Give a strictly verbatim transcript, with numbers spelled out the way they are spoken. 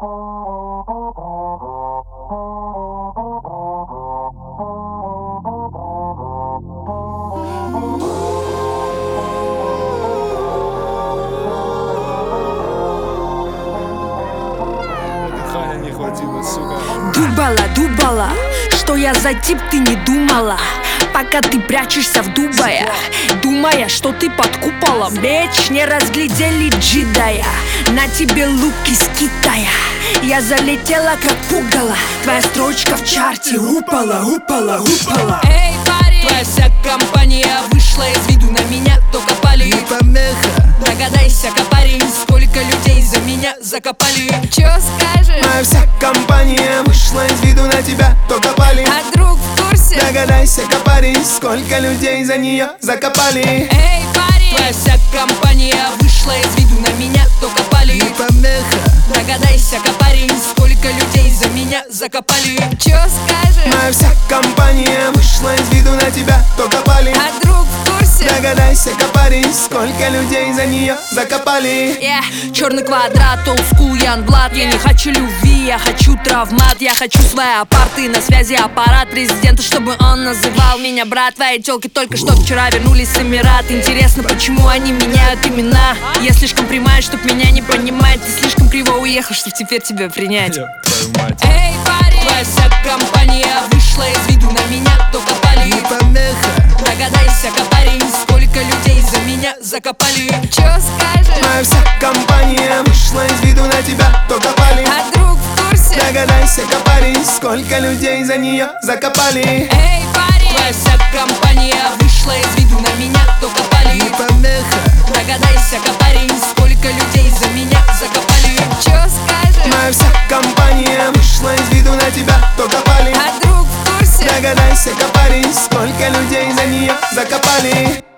Не хватило, сука. Думала, думала, что я за тип, ты не думала. Пока ты прячешься в Дубае, думая, что ты под куполом. Меч не разглядели джедая, на тебе лук из Китая. Я залетела как пугало, твоя строчка в чарте упала, упала, упала. Эй, парень, твоя вся компания вышла из виду, на меня только пали. Не помеха. Догадайся-ка, парень, сколько людей за меня закопали. Чё скажешь? Моя вся компания вышла из виду, на тебя только пали. А друг в курсе? Догадайся-ка, парень, сколько людей за нее закопали. Эй, парень, твоя вся компания вышла из виду, на меня только пали. Не помеха. Догадайся-ка, парень, сколько людей за меня закопали. Чё скажешь? Моя вся компания вышла из виду, на тебя только пали. А друг в курсе? Догадайся-ка, парень, сколько людей за нее закопали. Yeah. Черный квадрат, old school, young Я не хочу любви, я хочу травмат. Я хочу свои апарты, на связи аппарат президента, чтобы он называл меня брат. Твои тёлки только что вчера вернулись с Эмират. Интересно, почему они меняют имена? Я слишком прямая, чтоб меня не понимать. Ты слишком криво уехал, чтоб теперь тебя принять. Ёб твою мать. Эй, парень, твоя вся компания вышла из виду, на меня только пали. Не помеха. Догадайся-ка, парень, сколько людей за меня закопали. Чё скажешь? Моя вся компания вышла из виду, на тебя только пали. А друг в курсе? Догадайся-ка, парень, сколько людей за нее закопали. Эй, парень, твоя вся компания вышла из виду, на меня только пали. Не помеха. Догадайся-ка, парень, сколько людей за меня закопали. Чё скажешь? Моя вся компания вышла из виду, на тебя только пали. А друг в курсе? Догадайся-ка, парень, сколько людей за нее закопали.